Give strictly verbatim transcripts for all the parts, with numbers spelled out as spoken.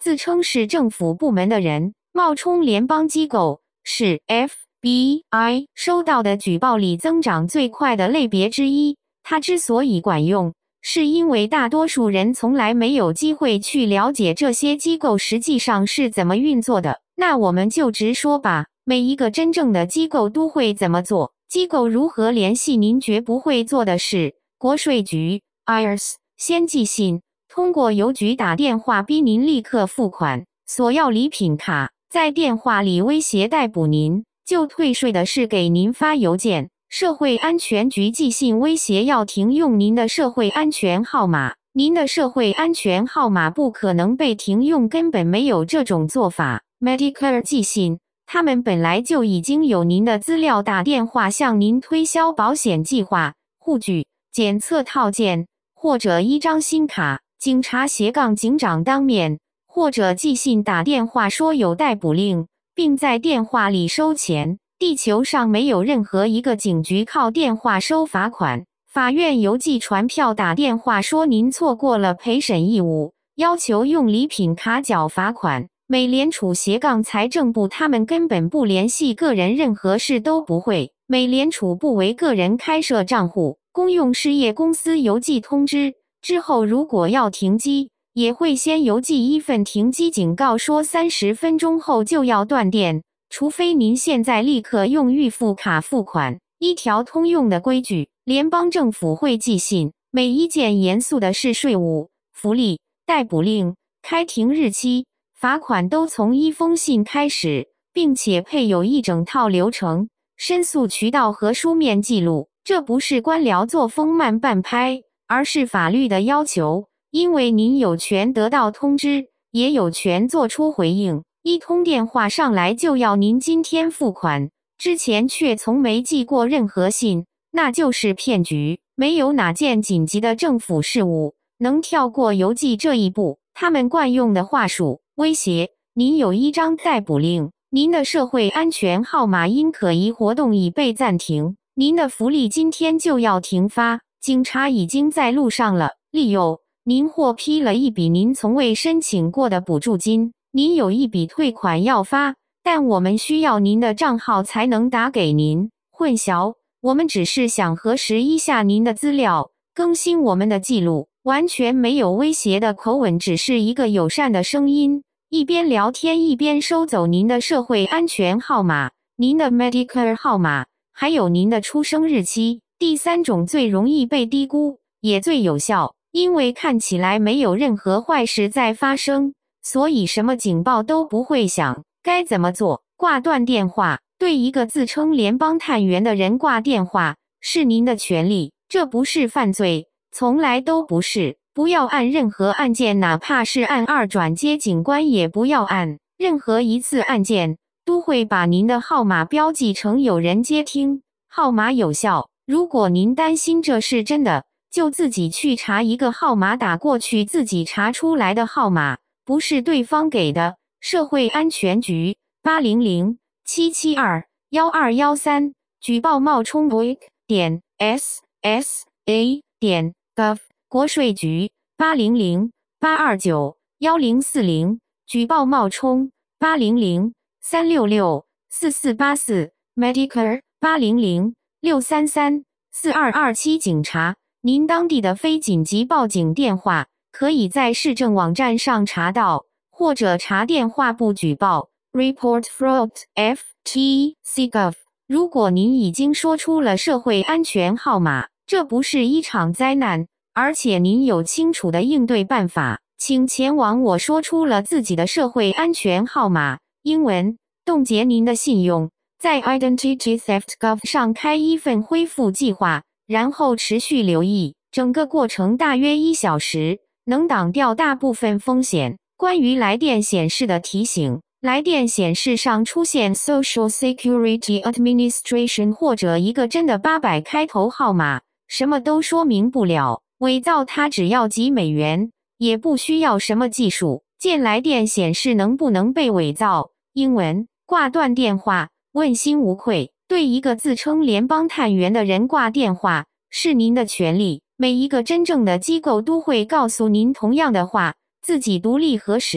自称是政府部门的人冒充联邦机构，是 F B I 收到的举报里增长最快的类别之一。它之所以管用，是因为大多数人从来没有机会去了解这些机构实际上是怎么运作的。那我们就直说吧，每一个真正的机构都会怎么做。机构如何联系您绝不会做的事？国税局 I R S 先寄信，通过邮局打电话逼您立刻付款，索要礼品卡，在电话里威胁逮捕您，就退税的是给您发邮件。社会安全局寄信威胁要停用您的社会安全号码，您的社会安全号码不可能被停用，根本没有这种做法。Medicare 寄信，他们本来就已经有您的资料，打电话向您推销保险计划、护具、检测套件，或者一张新卡。警察斜杠警长当面，或者寄信打电话说有逮捕令，并在电话里收钱。地球上没有任何一个警局靠电话收罚款。法院邮寄传票打电话说您错过了陪审义务，要求用礼品卡缴罚款。美联储斜杠财政部他们根本不联系个人，任何事都不会。美联储不为个人开设账户，公用事业公司邮寄通知之后，如果要停机，也会先邮寄一份停机警告，说三十分钟后就要断电。除非您现在立刻用预付卡付款。一条通用的规矩，联邦政府会寄信，每一件严肃的事，税务、福利、逮捕令、开庭日期、罚款都从一封信开始，并且配有一整套流程、申诉渠道和书面记录。这不是官僚作风慢半拍，而是法律的要求，因为您有权得到通知，也有权做出回应。一通电话上来就要您今天付款，之前却从没寄过任何信，那就是骗局。没有哪件紧急的政府事务能跳过邮寄这一步。他们惯用的话术，威胁您有一张逮捕令，您的社会安全号码因可疑活动已被暂停，您的福利今天就要停发，警察已经在路上了。利诱您获批了一笔您从未申请过的补助金，您有一笔退款要发，但我们需要您的账号才能打给您。混淆，我们只是想核实一下您的资料，更新我们的记录。完全没有威胁的口吻，只是一个友善的声音，一边聊天一边收走您的社会安全号码、您的 Medicare 号码，还有您的出生日期。第三种最容易被低估，也最有效，因为看起来没有任何坏事在发生，所以什么警报都不会响。该怎么做？挂断电话。对一个自称联邦探员的人挂电话，是您的权利，这不是犯罪，从来都不是。不要按任何按键，哪怕是按二转接警官也不要按。任何一次按键都会把您的号码标记成有人接听，号码有效。如果您担心这是真的，就自己去查一个号码打过去，自己查出来的号码不是对方给的。社会安全局八零零七七二一二一三，举报冒充 v o i c 点 s s a 点 gov。国税局八零零八二九一零四零，举报冒充八零零三六六四四八四。Medicare八零零六三三四二二七。警察，您当地的非紧急报警电话可以在市政网站上查到，或者查电话部举报 Report Fraud F T C Gov。如果您已经说出了社会安全号码，这不是一场灾难，而且您有清楚的应对办法，请前往我说出了自己的社会安全号码英文，冻结您的信用，在 Identity Theft Gov 上开一份恢复计划，然后持续留意。整个过程大约一小时，能挡掉大部分风险。关于来电显示的提醒，来电显示上出现 Social Security Administration 或者一个真的八百开头号码，什么都说明不了。伪造它只要几美元，也不需要什么技术。见来电显示能不能被伪造。英文，挂断电话，问心无愧。对一个自称联邦探员的人挂电话，是您的权利。每一个真正的机构都会告诉您同样的话，自己独立核实，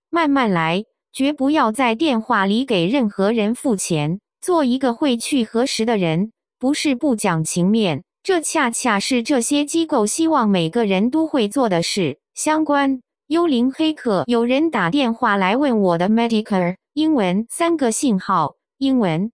慢慢来，绝不要在电话里给任何人付钱。做一个会去核实的人，不是不讲情面，这恰恰是这些机构希望每个人都会做的事。相关幽灵黑客，有人打电话来问我的 Medicare 英文三个信号，英文